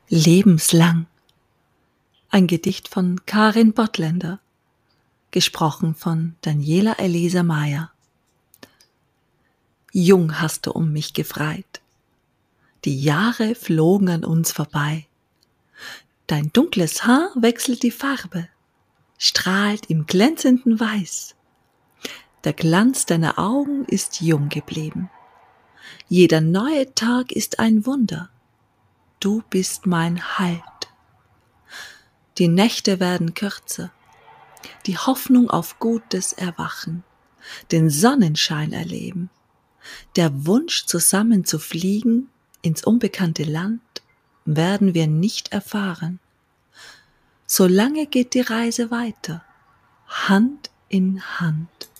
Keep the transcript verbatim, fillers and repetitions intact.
Lebenslang. Ein Gedicht von Karin Bottländer, gesprochen von Daniela Elisa Meyer. Jung hast du um mich gefreit, die Jahre flogen an uns vorbei. Dein dunkles Haar wechselt die Farbe, strahlt im glänzenden Weiß. Der Glanz deiner Augen ist jung geblieben. Jeder neue Tag ist ein Wunder. Du bist mein Halt. Die Nächte werden kürzer, die Hoffnung auf gutes Erwachen, den Sonnenschein erleben, der Wunsch zusammen zu fliegen ins unbekannte Land, werden wir nicht erfahren. Solange geht die Reise weiter, Hand in Hand.